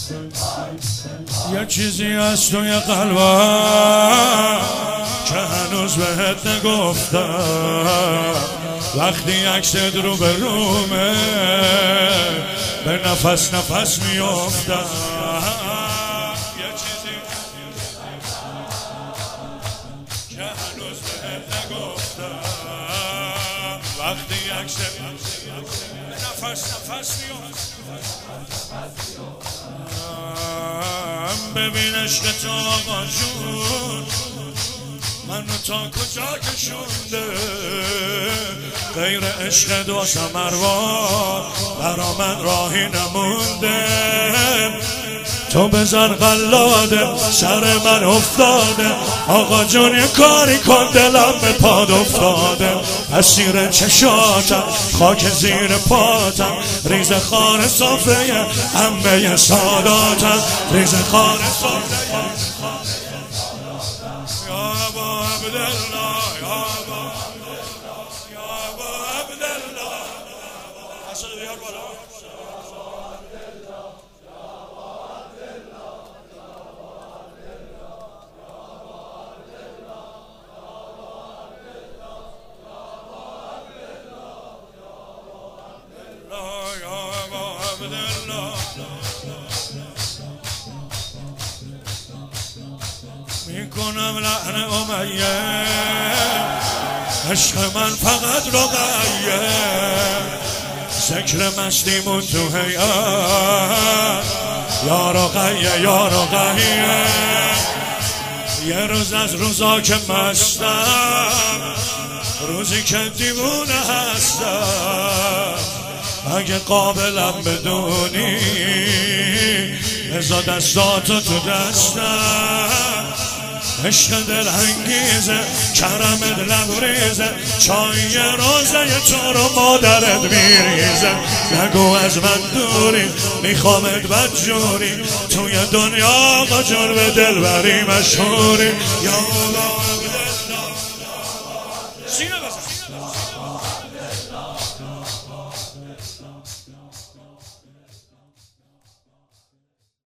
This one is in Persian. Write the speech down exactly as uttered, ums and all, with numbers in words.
یه چیزی از توی قلبم که هنوز بهت نگفتم، وقتی عکست رو به رومه به نفس نفس میافتم. یه چیزی که هنوز بهت نگفتم، وقتی عکست به نفس نفس میافتم. ببین عشق تو آقا جون منو تا کجا کشونده، غیر عشق دو سمروار برا من راهی نمونده. تو بزن قلاده سر من افتاده، آقا جون یه کاری کن دلم به پاد افتاده. اسیر چشاتم خاک زیر پاتم، ریز خار صافه همه ساداتم، ریز خار صافه یا ابا عبدالله، یا ابا عبدالله، یا ابا عبدالله. اصلا بیار بالا. میکنم لحن امیه، عشق من فقط رقیه، ذکر مستیمون تو هیئت، یا رقیه یا رقیه. یه روز از روزا که مستم، روزی که دیوونه هستم، اگه قابلم بدونی بذار دستاتو تو دستم. عشق دل انگیزه کرمت لبریزه، چای روزه تو رو مادرت میریزه. نگو از من دوری میخوامت بدجوری، توی دنیا آقا جون به دل بری مشهوری. یا الله سینه بزن